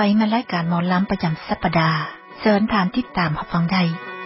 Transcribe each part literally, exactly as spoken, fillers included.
มารายการหมอลำประจำสัปดาห์เชิญทานติดตามรับฟังได้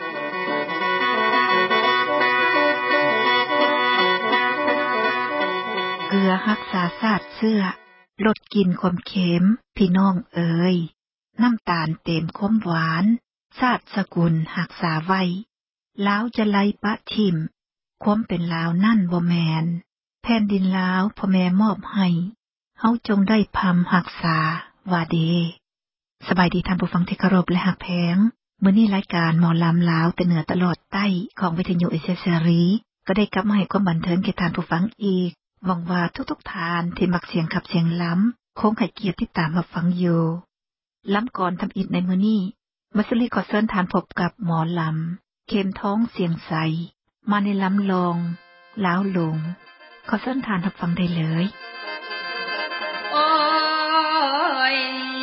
เกลือรักษาชาติเชื้อลดกลิ่นความเค็มพี่น้องเอ๋ยน้ำตาลเต็มความหวานชาติสกุลรักษาไว้ลาวจะไล่ปะทิ่มความเป็นลาวนั่นบ่แม่นแผ่นดินลาวพ่อแม่มอบให้เฮาจงได้พำรักษาว่าเดสบายดีท่านผู้ฟังที่เคารพและฮักแพงมื้อนี้รายการหมอลำลาวแต่เหนือตลอดใต้ของวิทยุเอเชียเสรีก็ได้กลับมาให้ความบันเทิงแก่ท่านผู้ฟังอีกหวังว่าทุกๆท่านที่มักเสียงขับเสียงล้ำคงให้เกียรติติดตามรับฟังอยู่ล้ำก่อนทำอิฐในมื้อนี้มัสลีขอเชิญท่านพบกับหมอลำเข้มท้องเสียงใสมาในล้ำลองลาวหลงขอเชิญท่านรับฟังได้เลยโอ้ย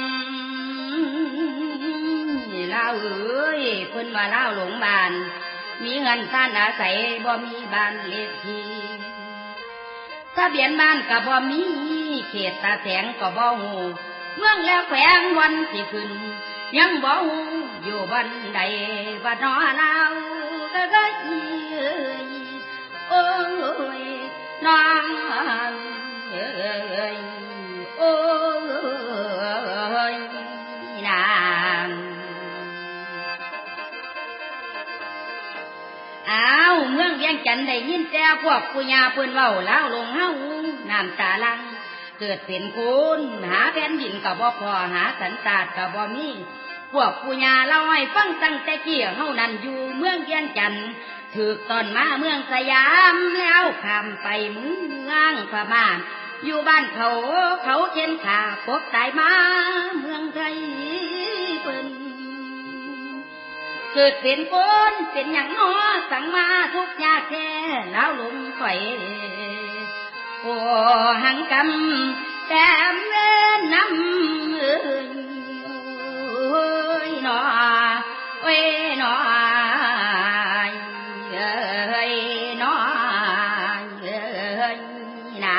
ลาวเอ้ยเพิ่นว่าลาวหลงบ้านมีเงินซ่านอาศัยบ่มีบ้านเลขที่ทะเบียนบ้านก็บ่มีเขตตาแสงก็บ่ฮู้เมืองแล้วแขวงวันสิขึ้นยังบ่ฮู้อยู่บ้านใดว่าน้อลาวเอ้ยโอ้ยน้องเอ้ยโอ้ยนางอ้าวเมืองเวียงจันทน์ได้ยินแต่พวกปู่ย่าเพิ่นเว้าลาวลงเฮาน้ำตาลังเกิดเป็นคนหาแผ่นดินก็บ่พอหาสันตาดก็บ่มีพวกปู่ย่าเล่าให้ฟังตั้งแต่กี้เฮานั่นอยู่เมืองเวียงจันทน์ถูกตอนมาเมืองสยามแล้วข้ามไปเมืองพม่าอยู่บ้านเขาเขาเข็นขาปกตายมาเมืองไทยเพิ่นเกิดเป็นคนเป็นหยังน้อสั่งมาทุกยากแท้แล้วลงข่อยโอ้หังกำแต่เว้นน้ำเอ้ยหนอเอ้ยหนอเอ้ยหนอเอ้ยนา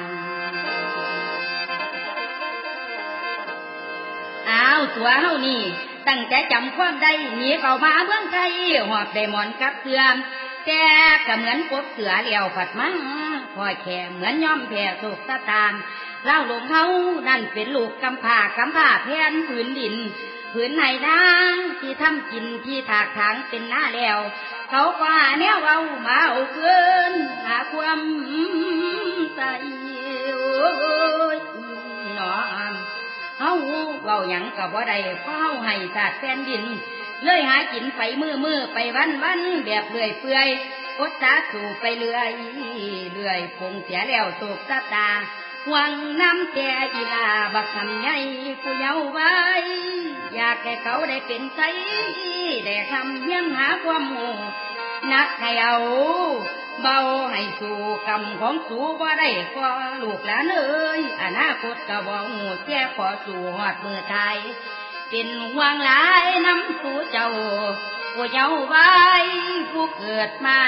อ้าวตัวเฮานี่ตั้งแต่จำความได้หนีเข้ามาเมืองไทยหอบได้หมอนกับเสื่อมแต่ก็เหมือนกบเสือเลี้ยวผัดมาพอแค่เหมือนย่อมแผ่โศกตาตามเล่าหลงเฮานั่นเป็นลูกกำพร้ากำพร้าแผ่นผืนดินผืนไหนนาที่ทำกินที่ถากถางเป็นหน้าแล้วเขาก็หาแนวเอามาเอาเกินหาความใจโอ้ยหนอเฮาเว้าหยังก็บ่ได้เพราะเฮาให้ศาสตร์แผ่นดินเลยหากินไปมือๆไปวันๆแบบเลื่อยเปื่อยอดตาสู่ไปเรื่อยเรื่อยคงเสียแล้วโศกตาหวังน้ำแก่อีลาบักคำใหญ่ผู้เยาว์ไว้อยากให้เขาได้เป็นไสได้คำเยี่ยมหาความโง่นักให้เอาเบาให้สู่กรรมของสู่บ่ได้ก็ลูกหลานเอ้ยอนาคตก็บ่ฮู้แก่ขอสู่ฮอดมือตายเป็นห่วงหลายน้ำสู่เจ้าผู้เยาว์ไว้ผู้เกิดใหม่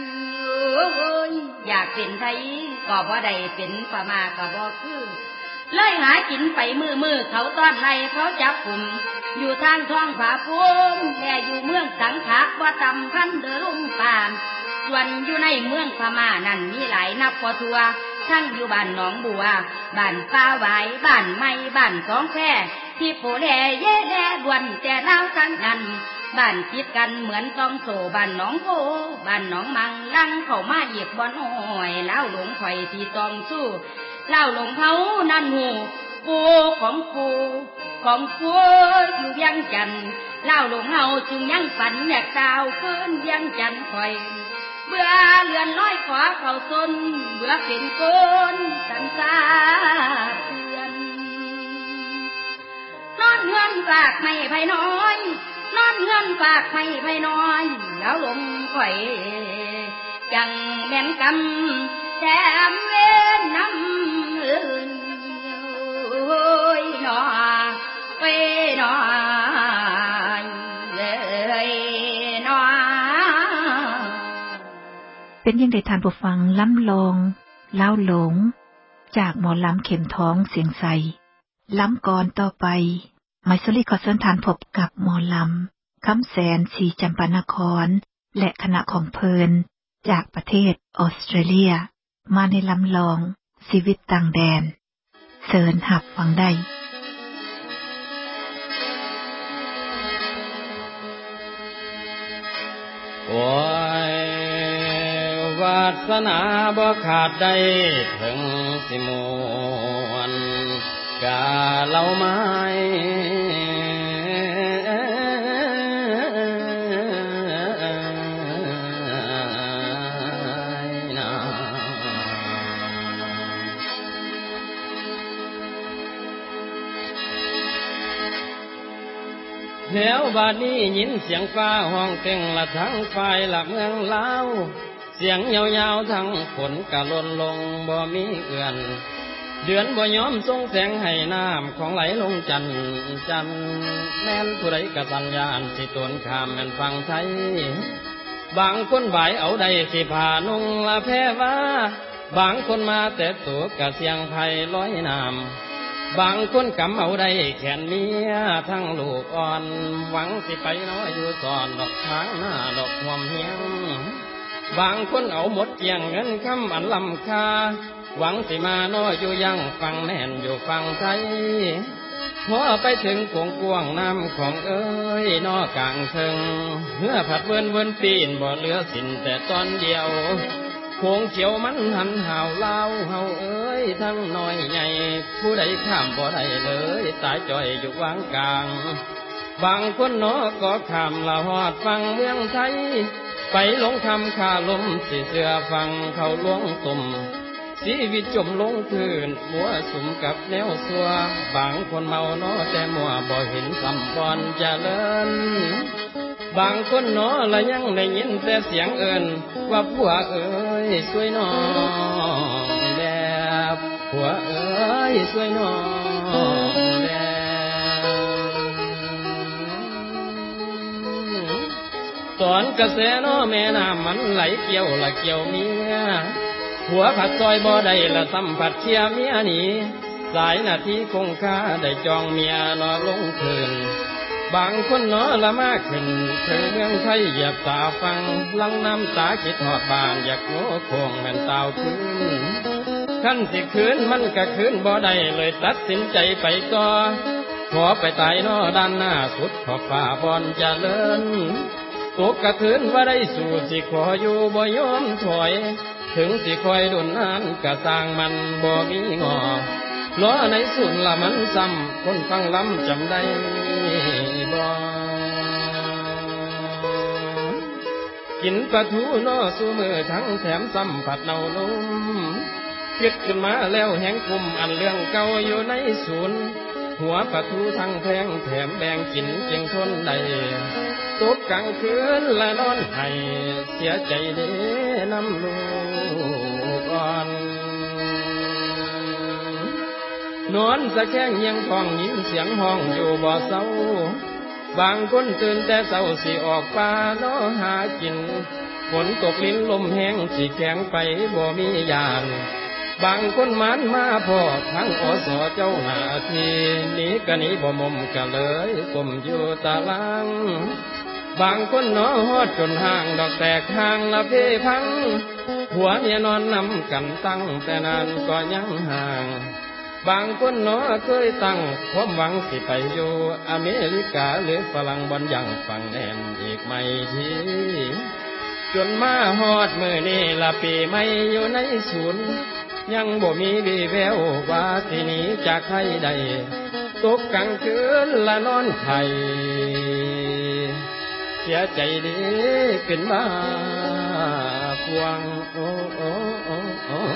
อยากเป็นไทยก็บ่ได้เป็นพม่าก็บ่คือเลยหากินไปมือๆเขาต้อนไล่เขาจับกลุ่มอยู่ทางท้องผาภูมิแม่อยู่เมืองสังขะว่าตำพันเดอลุงปามส่วนอยู่ในเมืองพม่านั่นมีหลายนับพอทั่วทั้งอยู่บ้านหนองบัวบ้านป้าหวายบ้านไม้บ้านสองแค่ที่โผแลเย่แลดวนแต่ลาวทั้งนั้นบ้านติดกันเหมือนกองโซบ้านหนองโพบ้านหนองมังลังเข้ามาเหยียบบ่อนอ้อยแล้วหลงข่อยที่ต้องสู้เล่าหลงเฮานั่นหูปูของปูของปูอยู่เวียงจันทน์เล่าหลงเฮาจึงยังฝันอยากดาวฟื้นเวียงจันทน์ข่อยเบื่อเลือนลอยขวาเข้าซนเบื่อเป็นคนสันสาเตือนนอนเงินฝากไม่ไผน้อยนอนเงินฝากไม่ไผน้อยแล้วลงข่อยจังแม่นกำแถมเว้นน้ำเอ้ยโอ้ยหนอเว้ยหนอเลยหนอเป็นยังได้ทานผู้ฟังล้ำลองเล่าหลงจากหมอลำเข็มท้องเสียงใสล้ำก่อนต่อไปไมสุริขอเชิญทานพบกับหมอลำคำแสนศรีจำปานครและคณะของเพิ่นจากประเทศออสเตรเลียมาในลำลองชีวิตต่างแดนเชิญหับฟังได้โอ้ยวาสนาบ่ขาดได้ถึงสิมวนกาเล่าไม้แล้วบาดนี้ยินเสียงฟ้าห้องเต็งละทั้งฝ่ายละเมืองลาวเสียงยาวๆทั้งฝนกะหล่นลงบ่มีเอื้อนเดือนบ่ยอมส่งแสงให้น้ำของไหลลงจันทร์จันทร์แม่นผู้ใดกะสัญญาณสิตนข้ามแม่นฟังไทยบางคนบ่ายเอาได้สิผ่านุ่งละแพ้ว่าบางคนมาแต่ตัวกะเสียงไผลอยน้ำบางคนกำเอาได้แขนเมียทั้งลูกอ่อนหวังสิไปน้อยอยู่ซ่อนดอกทางหน้าดอกห่วมเฮียงบางคนเอาหมดเกี่ยงเงินคำอันลำค่าหวังสิมาน้อยอยู่ยังฟังแม่นอยู่ฟังไทยพอไปถึงกวงกวงน้ำของเอ้ยนอกลางเทิงเมื่อผัดเวินเวินปีนบ่เหลือสินแต่ตอนเดียวโขงเขียวมันหันห่าวเล่าเฮาเอ้ยทั้งน้อยใหญ่ผู้ใดข้ามบ่ได้เลยตายจ่อยอยู่วางกลางบางคนน้อก็ข้ามละฮอดฟังเมืองไทยไปลงคำขาลมสิเสือฟังเขาลวงตุ่มชีวิตจมลงคืนมัวสุมกับแนวซัวบางคนเมาน้อแต่มัวบ่เห็นสัมปอนเจริญบางคนน้อละยังได้ยินแต่เสียงเอิ้นว่าผัวเอ้ยช่วยน้องแดบผัวเอ้ยช่วยน้องแดบตอนกระแสน้อแม่น้ำมันไหลเกี่ยวละเกี่ยวเมียผัวผัดซอยบ่ได้ละสัมผัสเชียเมียหนีสายนาทีคงค่าได้จองเมียนอลงคืนบางคนน้อละมากขึ้นถึงเมืองไทยเหยียบตาฟังลังน้ำตาคิดทอดบานอยากโง่โคงแม่นตาวคืนขั้นสิคืนมันก็คืนบ่ได้เลยตัดสินใจไปต่อขอไปตายน้อด้านหน้าสุดขอบฟ้าบอนเจริญตกกระทืนว่าได้สู่สิขออยู่บ่ยอมถอยถึงสิคอยดุนนานกะสร้างมันบ่มีงอล้อในสุนละมันซ้ำคนฟังล้ำจำได้บ่กินปลาทูน้อสู้มือทั้งแถมซ้ำผัดเนานุ่มคิดขึ้นมาแล้วแหงกุมอันเรื่องเก่าอยู่ในศูนย์หัวปลาทูทั้งแพงแถมแบ่งกินเจียงทนได้ตกกลางคืนและนอนให้เสียใจเด้น้ำลูกอ่อนนอนสะแข้งยังท้องยินเสียงห้องอยู่บ่เศร้าบางคนตื่นแต่เศร้าสิออกป่าน้อหากินฝนตกลิ้นลมแห้งสิแข็งไปบ่มียานบางคนมันมาพอทั้งอสเจ้าหน้าที่นี้กะนี้บ่มุมกะเลยก้มอยู่ตาลังบางคนน้อฮอดจนห่างดอกแตกห่างละเพพังหัวเมียนอนนำกันตั้งแต่นานก็ยังห่างบางคนน้อเคยตั้งความหวังสิไปอยู่อเมริกาหรือฝรั่งบอนยังฟังแน่นอีกไม่ทีจนมาฮอดมื้อนี้ละปีใหม่อยู่ในศูนย์ยังบ่มีวี่แววว่าสิหนีจากไทยใดตกกลางคืนละนอนไข้เสียใจดีเป็นบ้าพวงโอ้โอ้โอ้โอ้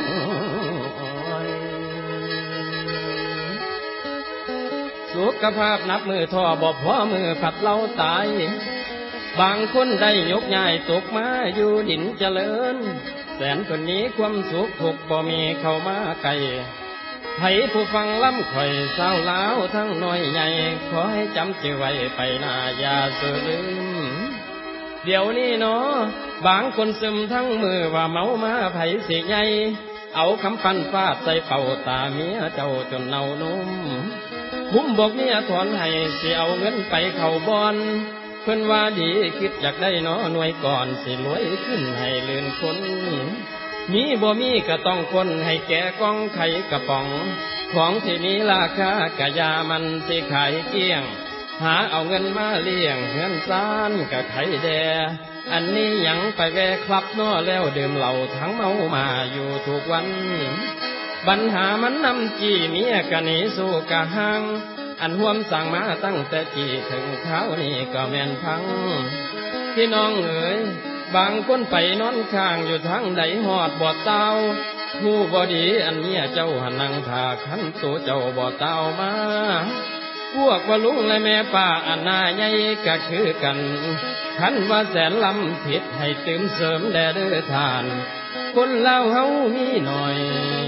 สุขภาพนับมือท่อบ่พอมือผัดเล่าตายบางคนได้ยกย้ายตกมาอยู่ดินเจริญแสนคนนี้ความสุขทุกบ่มีเข้ามาไกลให้ผู้ฟังล้ำข่อยเศร้าล้าวทั้งน้อยใหญ่ขอให้จำชื่อไว้ไปหน้าอย่าสูญลืมเดี๋ยวนี้เนาะบางคนซึมทั้งมือว่าเมามาไผสิใหญ่เอาคำพันฟาดใส่เป่าตาเมียเจ้าจนเน่านุ่มคุ้มบอกเมียถอนให้สิเอาเงินไปเข้าบ่อนเพิ่นว่าดีคิดอยากได้น้อหน่วยก่อนสิรวยขึ้นให้ลื่นคนมีบ่มีก็ต้องคนให้แก่กองไข่กระป๋องของที่มีราคากะยามันสิขายเกลี้ยงหาเอาเงินมาเลี้ยงเฮือนซ่านกะไข่แดอันนี้ยังไปแวะคลับน้อแล้วดื่มเหล้าทั้งเมามาอยู่ทุกวันปัญหามันนำจี้เมียกะหนีสู้กะหังอันห่วมสั่งมาตั้งแต่จี้ถึงเท้านี่ก็แม่นพังพี่น้องเอ๋ยบางคนไปนอนข้างอยู่ทางใดหอดบ่เต้าผู้บ่ดีอันเมียเจ้าหันนั่งท่าคันตัวเจ้าบ่เต้ามาพวกว่าลุงและแม่ป้าอันน่าใหญ่ก็คือกันคันว่าแสนลำผิดให้ตื่มเสริมแด่เด้อทานคนเล่าเฮามีหน่อย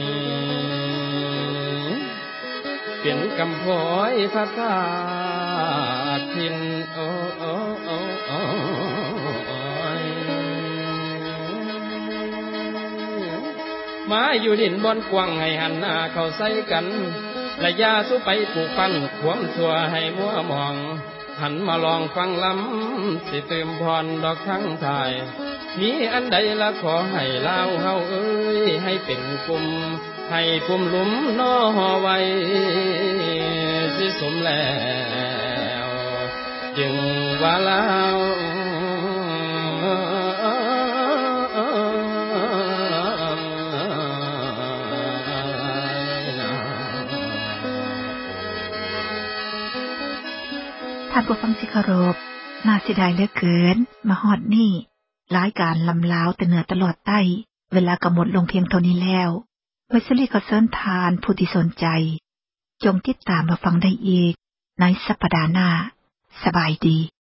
เป็นกำพร้อยพระธาตุทินโอ้โอ้โอ้โอ้มาอยู่ดินบอนกว้างให้หันหน้าเข้าใส่กันและยาสุไปปลูกปั้นขวมสัวให้มัวมองหันมาลองฟังลำสิตื่มพรดอกทั้งทายมีอันใดละขอให้เล่าเฮาเอ้ยให้เป็นกลุ่มให้ปุ่มหลุมน้อห่อไว้สิสมแล้วจึงว่าเล่าท่านผู้ฟังที่เคารพน่าเสียดายเหลือเกินมาฮอดนี่รายการลำลาวแต่เหนือตลอดใต้เวลากำหนดลงเพียงเท่านี้แล้วไวซิลี่ขอเชิญทานผู้ที่สนใจจงติดตามมาฟังได้อีกในสัปดาห์หน้าสบายดี